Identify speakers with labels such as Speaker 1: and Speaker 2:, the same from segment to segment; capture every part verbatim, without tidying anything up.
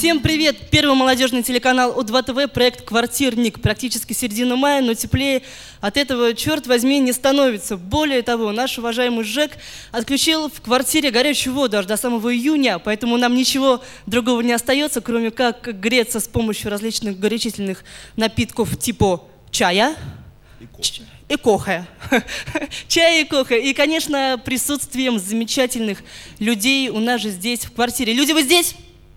Speaker 1: Всем привет! Первый молодежный телеканал О два Тэ Вэ, проект «Квартирник». Практически середина мая, но теплее от этого, черт возьми, не становится. Более того, наш уважаемый ЖЭК отключил в квартире горячую воду аж до самого июня, поэтому нам ничего другого не остается, кроме как греться с помощью различных горячительных напитков типа чая
Speaker 2: и кофе.
Speaker 1: И кофе. Чай и кофе. И, конечно, присутствием замечательных людей у нас же здесь, в квартире. Люди, вы здесь?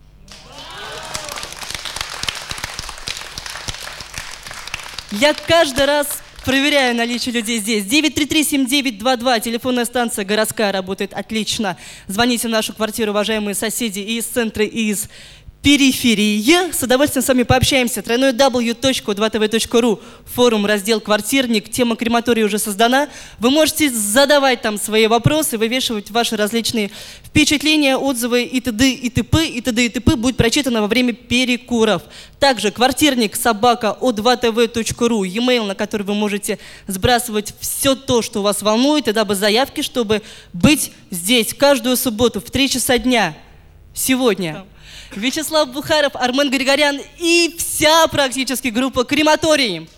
Speaker 1: Я каждый раз проверяю наличие людей здесь. девять три три семь девять два два. Телефонная станция городская работает отлично. Звоните в нашу квартиру, уважаемые соседи, и из центра, и из периферии. С удовольствием с вами пообщаемся. дабл ю дабл ю дабл ю точка о два тэ вэ точка ру. Форум, раздел «Квартирник». Тема крематория уже создана. Вы можете задавать там свои вопросы, вывешивать ваши различные впечатления, отзывы и т.д. и т.п. и т.д. и т.п. будет прочитано во время перекуров. Также «Квартирник» собака о два тэ вэ точка ру. E-mail, на который вы можете сбрасывать все то, что вас волнует, и дабы заявки, чтобы быть здесь каждую субботу в три часа дня. Сегодня. Вячеслав Бухаров, Армен Григорян и вся практически группа «Крематорий».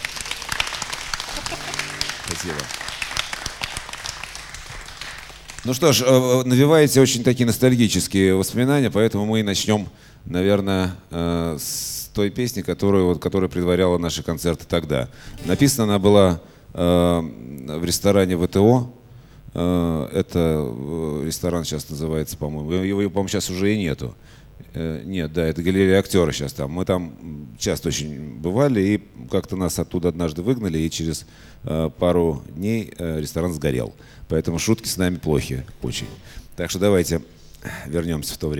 Speaker 2: Спасибо. Ну что ж, навеваете очень такие ностальгические воспоминания, поэтому мы и начнем, наверное, с той песни, которую, которая предваряла наши концерты тогда. Написана она была в ресторане вэ тэ о. Это ресторан сейчас называется, по-моему. Его, по-моему, сейчас уже и нету. Нет, да, это галерея актера сейчас там. Мы там часто очень бывали, и как-то нас оттуда однажды выгнали, и через э, пару дней э, ресторан сгорел. Поэтому шутки с нами плохи очень. Так что давайте вернемся в то время.